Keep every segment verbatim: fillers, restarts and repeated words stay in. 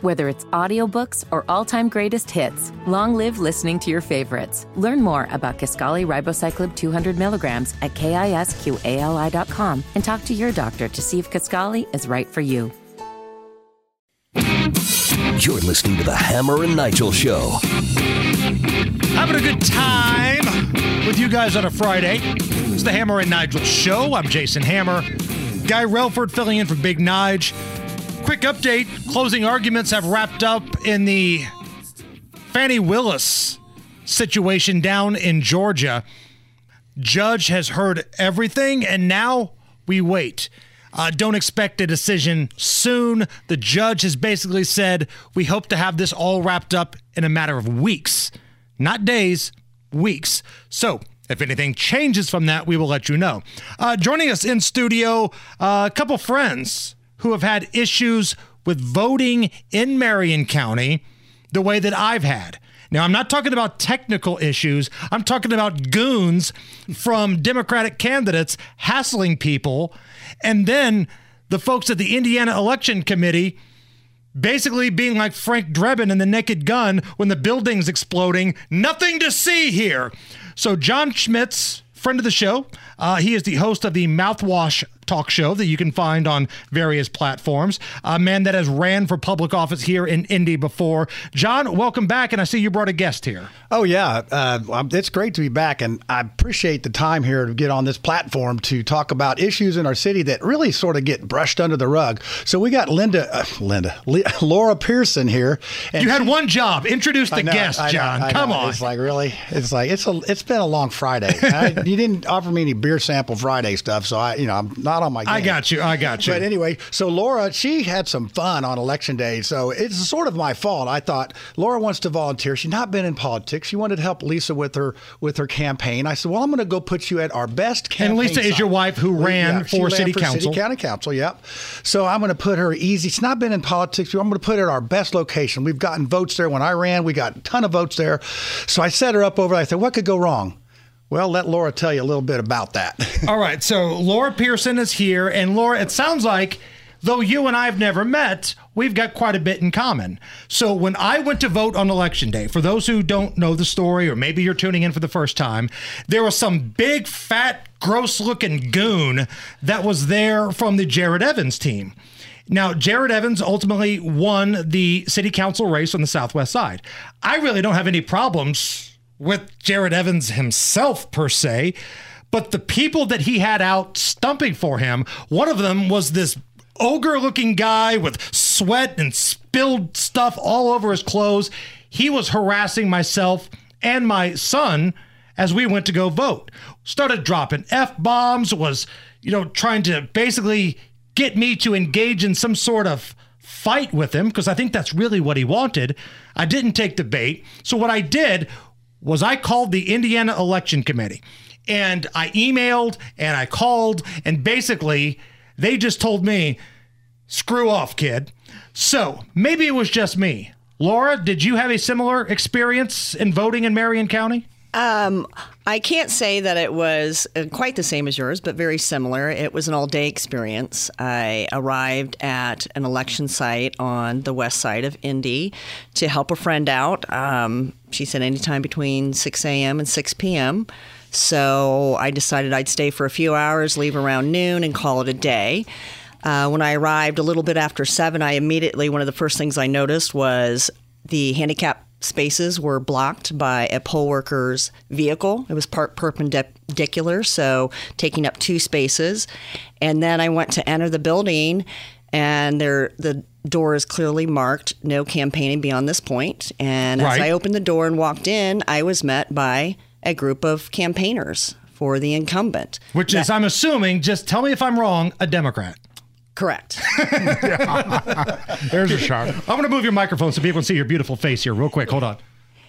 Whether it's audiobooks or all-time greatest hits, long live listening to your favorites. Learn more about Kisqali Ribociclib two hundred milligrams at kisqali dot com and talk to your doctor to see if Kisqali is right for you. You're listening to the Hammer and Nigel Show. Having a good time with you guys on a Friday. It's the Hammer and Nigel Show. I'm Jason Hammer. Guy Relford filling in for Big Nige. Quick update. Closing arguments have wrapped up in the Fannie Willis situation down in Georgia. Judge has heard everything, and now we wait. Uh, don't expect a decision soon. The judge has basically said, we hope to have this all wrapped up in a matter of weeks. Not days, weeks. So, if anything changes from that, we will let you know. Uh, joining us in studio, uh, a couple friends who have had issues with voting in Marion County the way that I've had. Now, I'm not talking about technical issues. I'm talking about goons from Democratic candidates hassling people, and then the folks at the Indiana Election Committee basically being like Frank Drebin in The Naked Gun when the building's exploding. Nothing to see here. So John Schmitz, friend of the show, uh, he is the host of the Mouthwash talk show that you can find on various platforms. A man that has ran for public office here in Indy before. John, welcome back, and I see you brought a guest here. Oh, yeah. Uh, it's great to be back, and I appreciate the time here to get on this platform to talk about issues in our city that really sort of get brushed under the rug. So we got Linda, uh, Linda, Laura Pearson here. And you had she, one job. Introduce the know, guest, I know, John. I Come know. on. It's like, really? It's like, it's a, it's been a long Friday. I, you didn't offer me any beer sample Friday stuff, so I, you know, I'm not on my game. I got you. I got you. But anyway, so Laura, she had some fun on election day, so it's sort of my fault. I thought Laura wants to volunteer. She's not been in politics. She wanted to help Lisa with her with her campaign. I said, well, I'm going to go put you at our best campaign. And Lisa site. is your wife who ran yeah, for ran city for council. City County Council, yep. So I'm going to put her easy. She's not been in politics. I'm going to put her at our best location. We've gotten votes there. When I ran, we got a ton of votes there. So I set her up over there. I said, what could go wrong? Well, let Laura tell you a little bit about that. All right. So Laura Pearson is here. And Laura, it sounds like, though you and I have never met, we've got quite a bit in common. So when I went to vote on Election Day, for those who don't know the story, or maybe you're tuning in for the first time, there was some big, fat, gross-looking goon that was there from the Jared Evans team. Now, Jared Evans ultimately won the city council race on the Southwest side. I really don't have any problems with Jared Evans himself, per se, but the people that he had out stumping for him, one of them was this ogre-looking guy with sweat and spilled stuff all over his clothes. He was harassing myself and my son as we went to go vote. Started dropping F-bombs, was, you know, trying to basically get me to engage in some sort of fight with him, because I think that's really what he wanted. I didn't take the bait. So what I did was I called the Indiana Election Committee, and I emailed and I called, and basically they just told me, screw off, kid. So maybe it was just me. Laura, did you have a similar experience in voting in Marion County? Um, I can't say that it was quite the same as yours, but very similar. It was an all-day experience. I arrived at an election site on the west side of Indy to help a friend out. Um, she said anytime between six a.m. and six p.m., so I decided I'd stay for a few hours, leave around noon, and call it a day. Uh, when I arrived a little bit after seven, I immediately, one of the first things I noticed was the handicap spaces were blocked by a poll worker's vehicle. It was parked perpendicular, so taking up two spaces. And then I went to enter the building, and there the door is clearly marked, no campaigning beyond this point. And as Right. I opened the door and walked in, I was met by a group of campaigners for the incumbent. Which is, I'm assuming, just tell me if I'm wrong, a Democrat. Correct. There's a shot. I'm going to move your microphone so people can see your beautiful face here real quick. Hold on.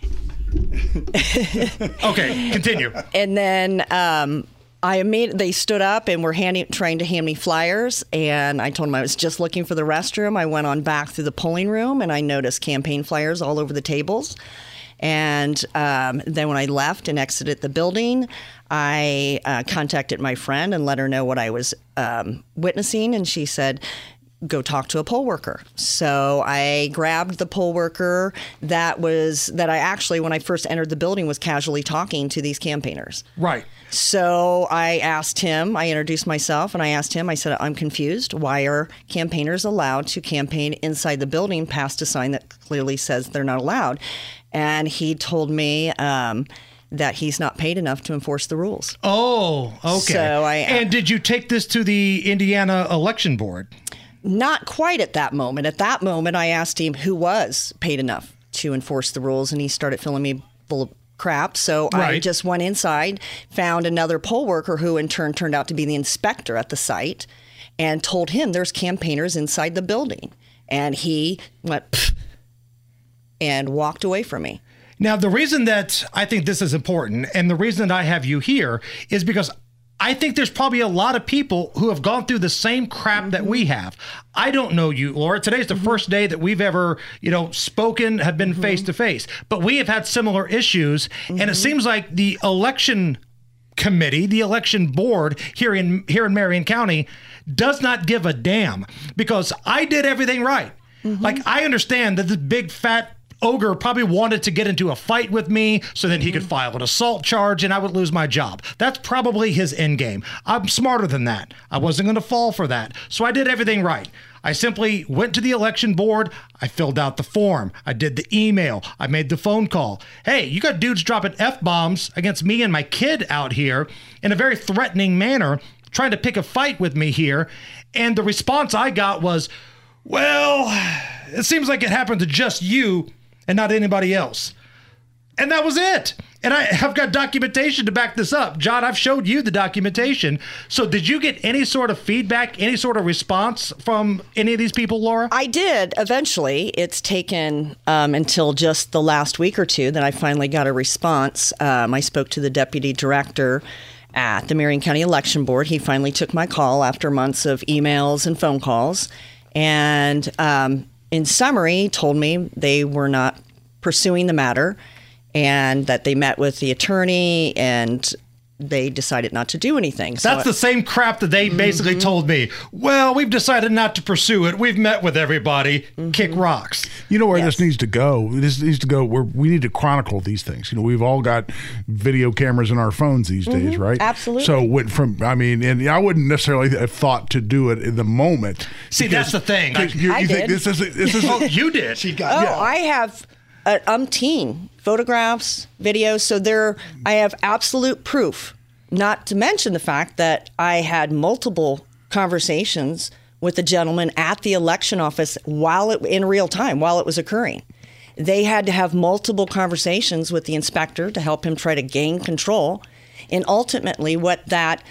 Okay, continue. And then um, I immediately, they stood up and were handing, trying to hand me flyers. And I told them I was just looking for the restroom. I went on back through the polling room, and I noticed campaign flyers all over the tables. And um, then when I left and exited the building, I uh, contacted my friend and let her know what I was um, witnessing. And she said, go talk to a poll worker. So I grabbed the poll worker that was that I actually, when I first entered the building, was casually talking to these campaigners. Right. So I asked him, I introduced myself, and I asked him, I said, I'm confused. Why are campaigners allowed to campaign inside the building past a sign that clearly says they're not allowed? And he told me um, that he's not paid enough to enforce the rules. Oh, okay. So I, and did you take this to the Indiana Election Board? Not quite at that moment. At that moment, I asked him who was paid enough to enforce the rules, and he started filling me full of crap. So Right. I just went inside, found another poll worker who in turn turned out to be the inspector at the site, and told him there's campaigners inside the building. And he went, pfft, and walked away from me. Now, the reason that I think this is important and the reason that I have you here is because I think there's probably a lot of people who have gone through the same crap mm-hmm. that we have. I don't know you, Laura. Today's the mm-hmm. first day that we've ever, you know, spoken, have been face to face, but we have had similar issues. Mm-hmm. And it seems like the election committee, the election board here in here in Marion County does not give a damn, because I did everything right. Mm-hmm. Like, I understand that the big fat ogre probably wanted to get into a fight with me so then he could file an assault charge and I would lose my job. That's probably his end game. I'm smarter than that. I wasn't going to fall for that. So I did everything right. I simply went to the election board. I filled out the form. I did the email. I made the phone call. Hey, you got dudes dropping F-bombs against me and my kid out here in a very threatening manner, trying to pick a fight with me here. And the response I got was, well, it seems like it happened to just you and not anybody else. And that was it. And I have got documentation to back this up. John, I've showed you the documentation. So did you get any sort of feedback, any sort of response from any of these people, Laura? I did eventually. It's taken um, until just the last week or two that I finally got a response. Um, I spoke to the deputy director at the Marion County Election Board. He finally took my call after months of emails and phone calls. And um, in summary, told me they were not pursuing the matter and that they met with the attorney and they decided not to do anything. So That's the same crap that they basically mm-hmm. told me. Well, we've decided not to pursue it. We've met with everybody. Mm-hmm. Kick rocks. You know where yes. this needs to go? This needs to go where we need to chronicle these things. You know, we've all got video cameras in our phones these mm-hmm. days, right? Absolutely. So when, from, I mean, and I wouldn't necessarily have thought to do it in the moment. See, that's the thing. I, you, I you did. think this is, this is oh, you did. She got, Oh, yeah. I have uh, umpteen photographs, videos. So there, I have absolute proof. Not to mention the fact that I had multiple conversations with the gentleman at the election office while it in real time, while it was occurring. They had to have multiple conversations with the inspector to help him try to gain control. And ultimately what that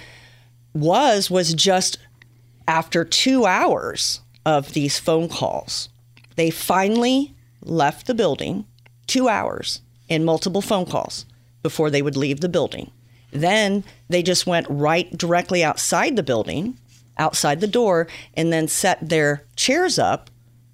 was, was just after two hours of these phone calls, they finally left the building, two hours and multiple phone calls before they would leave the building. Then they just went right directly outside the building, outside the door, and then set their chairs up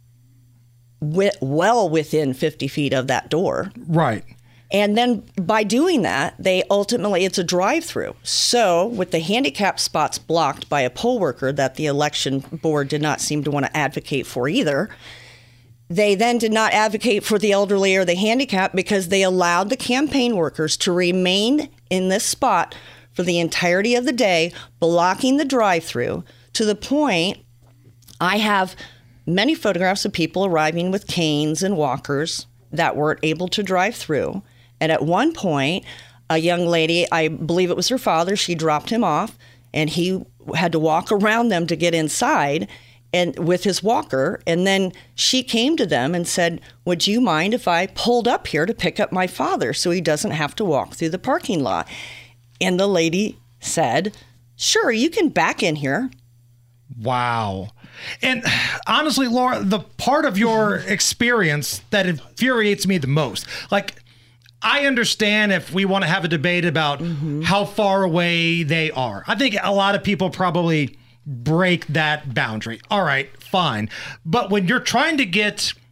with, well within fifty feet of that door. Right. And then by doing that, they ultimately, it's a drive-through. So with the handicap spots blocked by a poll worker that the election board did not seem to want to advocate for either, they then did not advocate for the elderly or the handicapped because they allowed the campaign workers to remain in this spot for the entirety of the day, blocking the drive-through to the point I have many photographs of people arriving with canes and walkers that weren't able to drive through. And at one point, a young lady, I believe it was her father, she dropped him off and he had to walk around them to get inside and with his walker. And then she came to them and said, would you mind if I pulled up here to pick up my father so he doesn't have to walk through the parking lot? And the lady said, sure, you can back in here. Wow. And honestly, Laura, the part of your experience that infuriates me the most, like, I understand if we want to have a debate about mm-hmm. how far away they are. I think a lot of people probably break that boundary. All right, fine. But when you're trying to get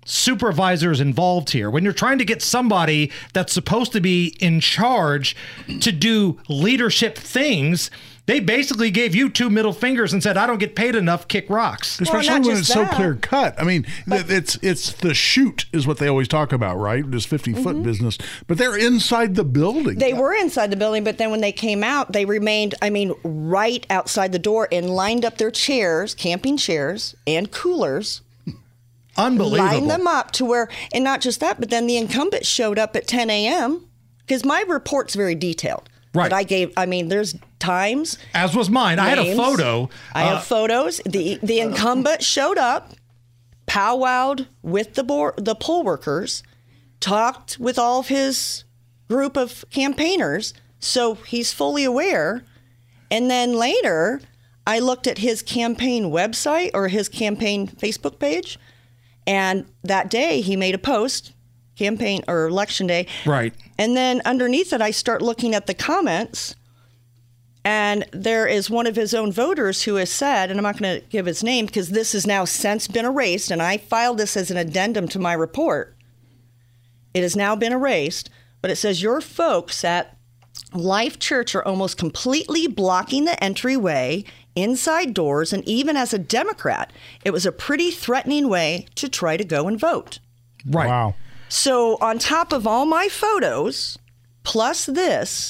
supervisors involved here. When you're trying to get somebody that's supposed to be in charge to do leadership things, they basically gave you two middle fingers and said, I don't get paid enough, kick rocks. Especially well, when it's so that. clear cut. I mean, but, it's it's the shoot is what they always talk about, right? This fifty-foot mm-hmm. business. But they're inside the building. They were inside the building, but then when they came out, they remained, I mean, right outside the door and lined up their chairs, camping chairs, and coolers. Unbelievable. Lined them up to where, and not just that, but then the incumbent showed up at ten a.m. because my report's very detailed. Right. But I gave, I mean, there's times. As was mine. Names. I had a photo. I uh, have photos. The the incumbent showed up, powwowed with the board, the poll workers, talked with all of his group of campaigners, so he's fully aware. And then later, I looked at his campaign website or his campaign Facebook page, and that day he made a post. Campaign or election day. Right. And then underneath it, I start looking at the comments, and there is one of his own voters who has said, and I'm not going to give his name because this has now since been erased, and I filed this as an addendum to my report. It has now been erased, but it says your folks at Life Church are almost completely blocking the entryway, inside doors, and even as a Democrat, it was a pretty threatening way to try to go and vote. Right. Wow. So on top of all my photos, plus this,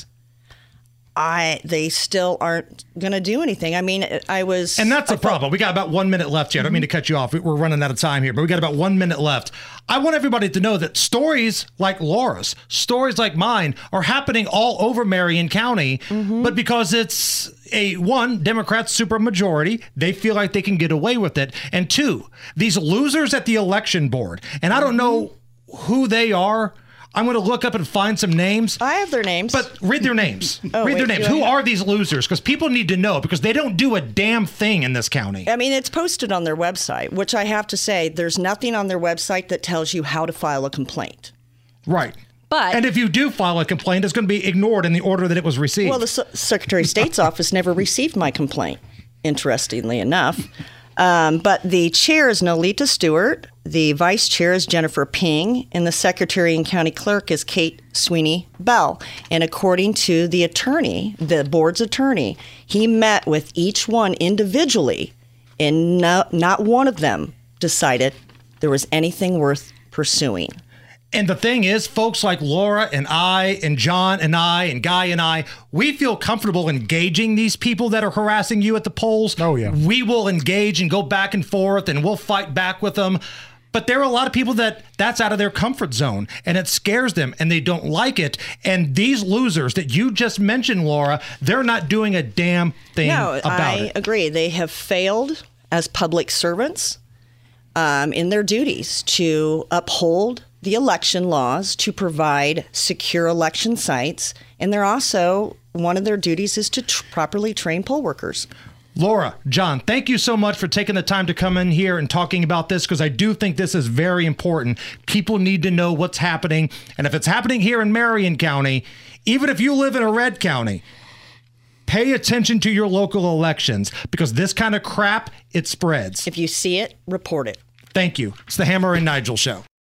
I they still aren't going to do anything. I mean, I was... And that's a the problem. We got about one minute left here. I don't mean to cut you off. We're running out of time here, but we got about one minute left. I want everybody to know that stories like Laura's, stories like mine, are happening all over Marion County, mm-hmm. but because it's a, one, Democrats super majority, they feel like they can get away with it. And two, these losers at the election board, and I don't know who they are. I'm going to look up and find some names. I have their names. But read their names. oh, read wait, their names. Who are these losers? Because people need to know, because they don't do a damn thing in this county. I mean, it's posted on their website, which I have to say, there's nothing on their website that tells you how to file a complaint. Right. But and if you do file a complaint, it's going to be ignored in the order that it was received. Well, the S- Secretary of State's office never received my complaint, interestingly enough. Um, but the chair is Nolita Stewart, the vice chair is Jennifer Ping, and the secretary and county clerk is Kate Sweeney Bell. And according to the attorney, the board's attorney, he met with each one individually, and no, not one of them decided there was anything worth pursuing. And the thing is, folks like Laura and I and John and I and Guy and I, we feel comfortable engaging these people that are harassing you at the polls. Oh, yeah. We will engage and go back and forth, and we'll fight back with them. But there are a lot of people that that's out of their comfort zone, and it scares them, and they don't like it. And these losers that you just mentioned, Laura, they're not doing a damn thing no, about I it. I agree. They have failed as public servants um, in their duties to uphold the election laws, to provide secure election sites, and they're also, one of their duties is to tr- properly train poll workers. Laura, John, thank you so much for taking the time to come in here and talking about this, because I do think this is very important. People need to know what's happening, and if it's happening here in Marion County, even if you live in a red county, pay attention to your local elections, because this kind of crap, it spreads. If you see it, report it. Thank you. It's the Hammer and Nigel Show.